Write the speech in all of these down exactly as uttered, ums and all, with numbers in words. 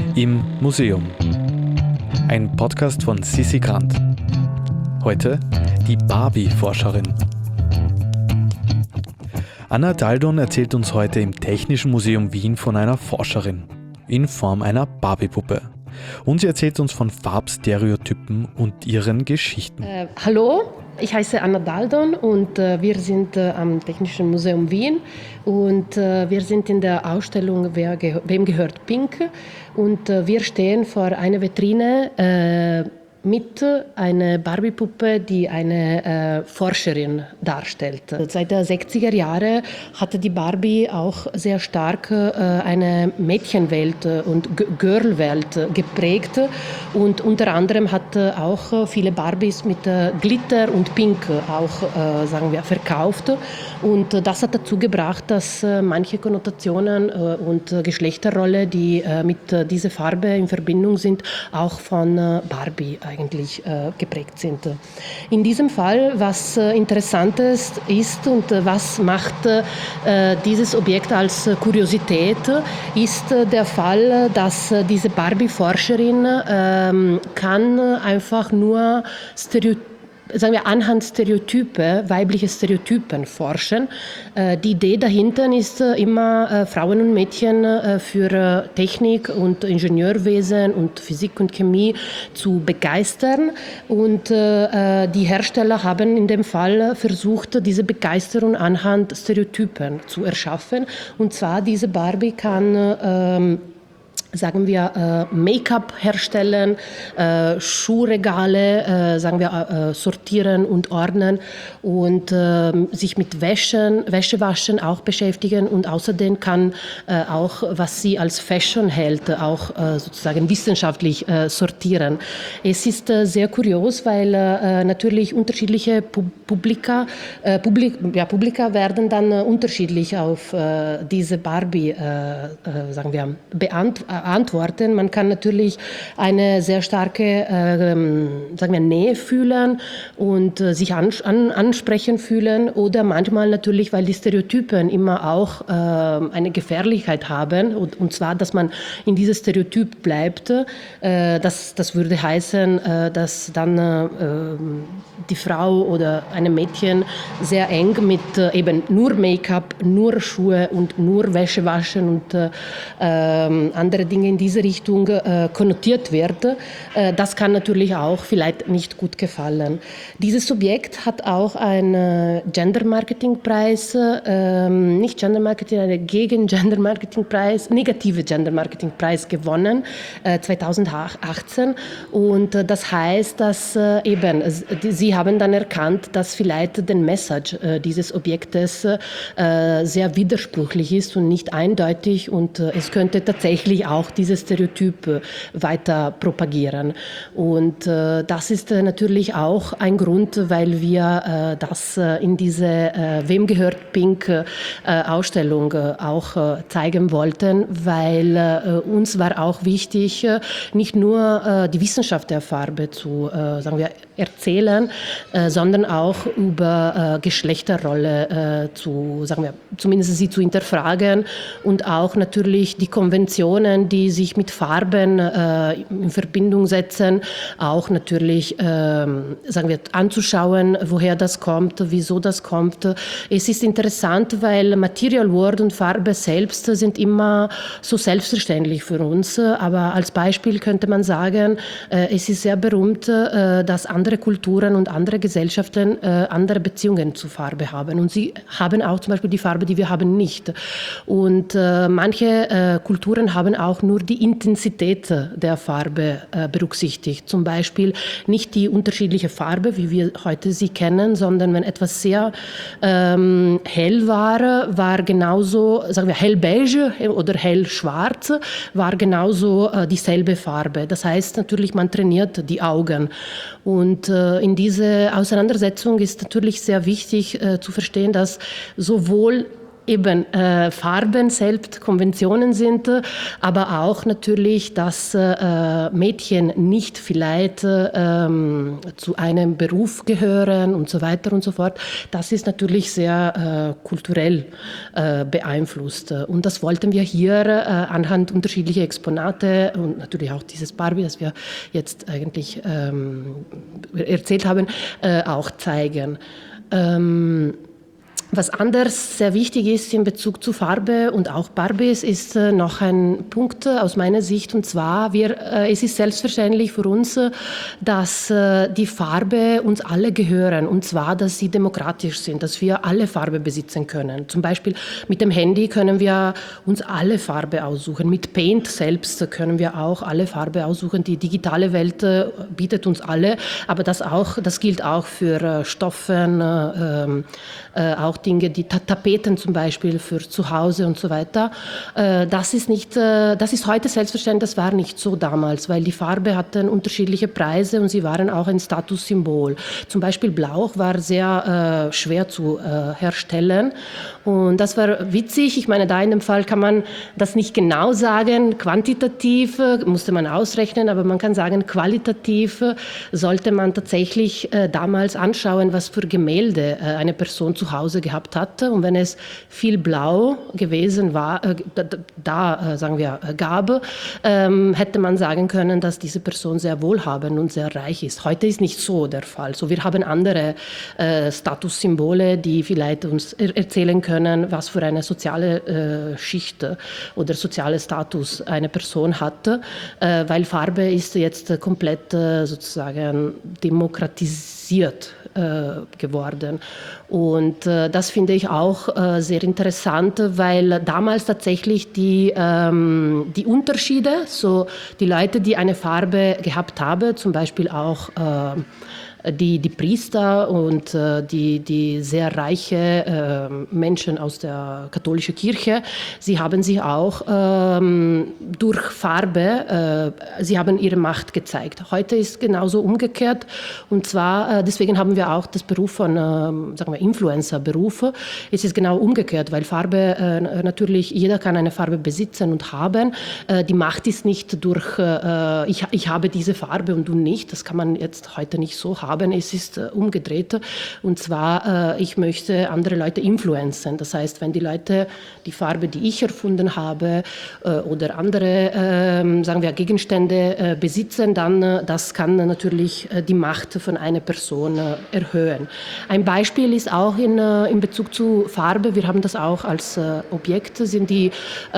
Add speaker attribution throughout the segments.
Speaker 1: Im Museum. Ein Podcast von Sissi Grant. Heute die Barbie-Forscherin. Anna Daldon erzählt uns heute im Technischen Museum Wien von einer Forscherin in Form einer Barbie-Puppe. Und sie erzählt uns von Farbstereotypen und ihren Geschichten.
Speaker 2: Äh, hallo, ich heiße Anna Daldon und äh, wir sind äh, am Technischen Museum Wien und äh, wir sind in der Ausstellung Wer geh- Wem gehört Pink und äh, wir stehen vor einer Vitrine äh, mit einer Barbie-Puppe, die eine äh, Forscherin darstellt. Seit den sechziger Jahren hatte die Barbie auch sehr stark äh, eine Mädchenwelt und G- Girlwelt geprägt und unter anderem hat auch viele Barbies mit äh, Glitter und Pink auch, äh, sagen wir, verkauft und das hat dazu gebracht, dass äh, manche Konnotationen äh, und äh, Geschlechterrolle, die äh, mit äh, dieser Farbe in Verbindung sind, auch von äh, Barbie eigentlich äh, geprägt sind. In diesem Fall, was äh, interessant ist, ist und äh, was macht äh, dieses Objekt als äh, Kuriosität, ist äh, der Fall, dass äh, diese Barbie-Forscherin äh, kann einfach nur Stereotypen sagen wir, anhand Stereotype, weibliche Stereotypen forschen. Äh, die Idee dahinter ist äh, immer, äh, Frauen und Mädchen äh, für äh, Technik und Ingenieurwesen und Physik und Chemie zu begeistern. Und äh, die Hersteller haben in dem Fall versucht, diese Begeisterung anhand Stereotypen zu erschaffen. Und zwar, diese Barbie kann äh, sagen wir, äh, Make-up herstellen, äh, Schuhregale, äh, sagen wir, äh, sortieren und ordnen und äh, sich mit Wäschen, Wäschewaschen auch beschäftigen und außerdem kann äh, auch, was sie als Fashion hält, auch äh, sozusagen wissenschaftlich äh, sortieren. Es ist äh, sehr kurios, weil äh, natürlich unterschiedliche Pu- Publika, äh, Publik, ja, Publika werden dann äh, unterschiedlich auf äh, diese Barbie, äh, äh, sagen wir, beantworten. antworten. Man kann natürlich eine sehr starke äh, sagen wir, Nähe fühlen und äh, sich an, an, ansprechen fühlen oder manchmal natürlich, weil die Stereotypen immer auch äh, eine Gefährlichkeit haben und, und zwar, dass man in diesem Stereotyp bleibt. Äh, das, das würde heißen, äh, dass dann äh, die Frau oder ein Mädchen sehr eng mit äh, eben nur Make-up, nur Schuhe und nur Wäsche waschen und äh, äh, andere Dinge in diese Richtung äh, konnotiert wird. Äh, das kann natürlich auch vielleicht nicht gut gefallen. Dieses Objekt hat auch einen Gender-Marketing-Preis, äh, nicht Gender-Marketing, einen Gegen-Gender-Marketing-Preis, negative Gender-Marketing-Preis gewonnen, äh, zweitausendachtzehn. Und äh, das heißt, dass äh, eben, äh, sie haben dann erkannt, dass vielleicht der Message äh, dieses Objektes äh, sehr widersprüchlich ist und nicht eindeutig und äh, es könnte tatsächlich auch diese Stereotype weiter propagieren. Und äh, das ist äh, natürlich auch ein Grund, weil wir äh, das äh, in diese äh, Wem gehört Pink äh, Ausstellung äh, auch äh, zeigen wollten, weil äh, uns war auch wichtig, äh, nicht nur äh, die Wissenschaft der Farbe zu äh, sagen wir, erzählen, äh, sondern auch über äh, Geschlechterrolle äh, zu, sagen wir, zumindest sie zu hinterfragen und auch natürlich die Konventionen, die sich mit Farben äh, in Verbindung setzen, auch natürlich äh, sagen wir, anzuschauen, woher das kommt, wieso das kommt. Es ist interessant, weil Material World und Farbe selbst sind immer so selbstverständlich für uns, aber als Beispiel könnte man sagen, äh, es ist sehr berühmt, äh, dass andere Kulturen und andere Gesellschaften äh, andere Beziehungen zu Farbe haben und sie haben auch zum Beispiel die Farbe, die wir haben, nicht. Und äh, manche äh, Kulturen haben auch nur die Intensität der Farbe äh, berücksichtigt. Zum Beispiel nicht die unterschiedliche Farbe, wie wir heute sie kennen, sondern wenn etwas sehr ähm, hell war, war genauso, sagen wir hellbeige oder hellschwarz, war genauso äh, dieselbe Farbe. Das heißt natürlich, man trainiert die Augen. Und äh, in dieser Auseinandersetzung ist natürlich sehr wichtig äh, zu verstehen, dass sowohl eben äh, Farben selbst Konventionen sind, äh, aber auch natürlich, dass äh, Mädchen nicht vielleicht äh, zu einem Beruf gehören und so weiter und so fort. Das ist natürlich sehr äh, kulturell äh, beeinflusst. Und das wollten wir hier äh, anhand unterschiedlicher Exponate und natürlich auch dieses Barbie, das wir jetzt eigentlich ähm, erzählt haben, äh, auch zeigen. Ähm, Was anders sehr wichtig ist in Bezug zu Farbe und auch Barbies, ist äh, noch ein Punkt äh, aus meiner Sicht, und zwar, wir, äh, es ist selbstverständlich für uns, äh, dass äh, die Farbe uns alle gehören, und zwar, dass sie demokratisch sind, dass wir alle Farbe besitzen können. Zum Beispiel mit dem Handy können wir uns alle Farbe aussuchen, mit Paint selbst können wir auch alle Farbe aussuchen. Die digitale Welt äh, bietet uns alle, aber das, auch, das gilt auch für äh, Stoffen, äh, äh, auch Dinge, die Tapeten zum Beispiel für zu Hause und so weiter. Das ist nicht, das ist heute selbstverständlich, das war nicht so damals, weil die Farbe hatten unterschiedliche Preise und sie waren auch ein Statussymbol. Zum Beispiel Blau war sehr äh, schwer zu äh, herstellen und das war witzig. Ich meine, da in dem Fall kann man das nicht genau sagen, quantitativ äh, musste man ausrechnen, aber man kann sagen, qualitativ äh, sollte man tatsächlich äh, damals anschauen, was für Gemälde äh, eine Person zu Hause gehabt hatte, und wenn es viel Blau gewesen war, äh, da, da äh, sagen wir, äh, gab, ähm, hätte man sagen können, dass diese Person sehr wohlhabend und sehr reich ist. Heute ist nicht so der Fall. So, wir haben andere äh, Statussymbole, die vielleicht uns er erzählen können, was für eine soziale äh, Schicht oder soziale Status eine Person hat, äh, weil Farbe ist jetzt komplett äh, sozusagen demokratisiert äh, geworden. Und äh, das finde ich auch äh, sehr interessant, weil damals tatsächlich die, ähm, die Unterschiede, so die Leute, die eine Farbe gehabt haben, zum Beispiel auch äh, Die, die Priester und äh, die, die sehr reiche äh, Menschen aus der katholischen Kirche, sie haben sich auch ähm, durch Farbe, äh, sie haben ihre Macht gezeigt. Heute ist genauso umgekehrt, und zwar, äh, deswegen haben wir auch das Beruf von, äh, sagen wir, Influencer-Berufe. Es ist genau umgekehrt, weil Farbe, äh, natürlich, jeder kann eine Farbe besitzen und haben. Äh, die Macht ist nicht durch, äh, ich, ich habe diese Farbe und du nicht, das kann man jetzt heute nicht so haben. Es ist äh, umgedreht, und zwar, äh, ich möchte andere Leute influenzen. Das heißt, wenn die Leute die Farbe, die ich erfunden habe, äh, oder andere, äh, sagen wir, Gegenstände äh, besitzen, dann äh, das kann natürlich äh, die Macht von einer Person äh, erhöhen. Ein Beispiel ist auch in, äh, in Bezug zu Farbe, wir haben das auch als äh, Objekt, sind die,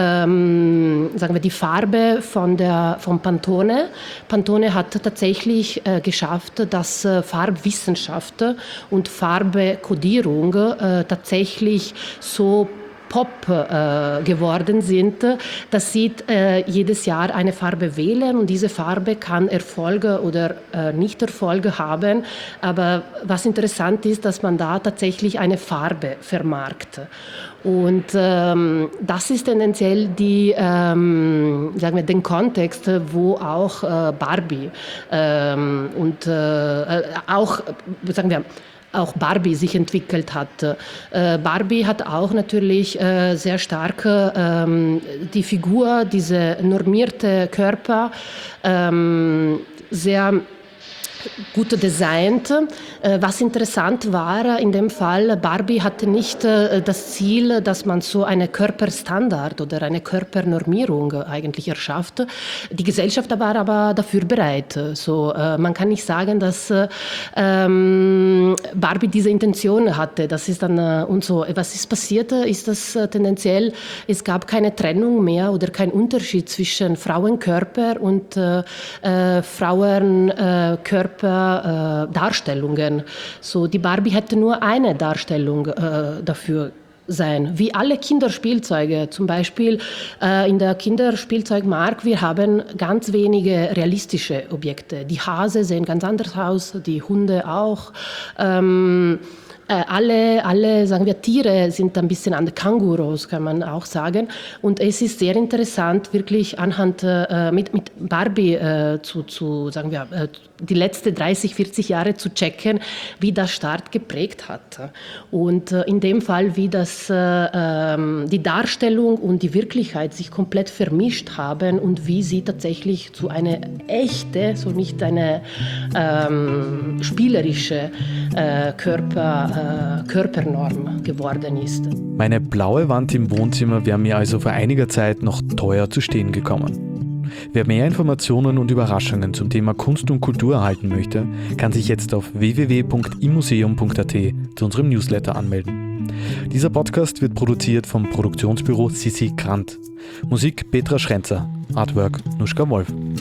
Speaker 2: ähm, sagen wir, die Farbe von der, von Pantone. Pantone hat tatsächlich äh, geschafft, dass äh, Farbwissenschaft und Farbekodierung äh, tatsächlich so Pop äh, geworden sind, dass sie äh, jedes Jahr eine Farbe wählen, und diese Farbe kann Erfolge oder äh, Nicht-Erfolge haben. Aber was interessant ist, dass man da tatsächlich eine Farbe vermarktet. Und ähm, das ist tendenziell die, ähm, sagen wir, den Kontext, wo auch äh, Barbie ähm, und äh, auch, sagen wir, auch Barbie sich entwickelt hat. Äh, Barbie hat auch natürlich äh, sehr stark ähm, die Figur, diese normierte Körper, ähm, sehr gut designt. Was interessant war in dem Fall, Barbie hatte nicht das Ziel, dass man so eine Körperstandard oder eine Körpernormierung eigentlich erschafft. Die Gesellschaft war aber dafür bereit. So, man kann nicht sagen, dass ähm, Barbie diese Intention hatte. Das ist dann und so. Was ist passiert, ist das tendenziell, es gab keine Trennung mehr oder kein Unterschied zwischen Frauenkörper und äh, Frauenkörper Äh, Darstellungen. So, die Barbie hätte nur eine Darstellung äh, dafür sein, wie alle Kinderspielzeuge. Zum Beispiel äh, in der Kinderspielzeugmarkt, wir haben ganz wenige realistische Objekte. Die Hase sehen ganz anders aus, die Hunde auch. Ähm, äh, alle, alle, sagen wir, Tiere sind ein bisschen an Kängurus, kann man auch sagen. Und es ist sehr interessant, wirklich anhand äh, mit, mit Barbie äh, zu, zu, sagen wir, äh, die letzten dreißig, vierzig Jahre zu checken, wie das Start geprägt hat. Und äh, in dem Fall, wie das, äh, ähm, die Darstellung und die Wirklichkeit sich komplett vermischt haben und wie sie tatsächlich zu einer echten, so nicht eine ähm, spielerische äh, Körper, äh, Körpernorm geworden ist.
Speaker 1: Meine blaue Wand im Wohnzimmer wäre mir also vor einiger Zeit noch teuer zu stehen gekommen. Wer mehr Informationen und Überraschungen zum Thema Kunst und Kultur erhalten möchte, kann sich jetzt auf w w w punkt imuseum punkt a t zu unserem Newsletter anmelden. Dieser Podcast wird produziert vom Produktionsbüro Sissi Grant. Musik Petra Schrenzer, Artwork Nuschka Wolf.